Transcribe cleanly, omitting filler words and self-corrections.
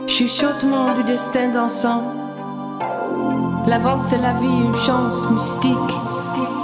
Chuchotement du destin dansant. La valse c'est la vie, une chance mystique.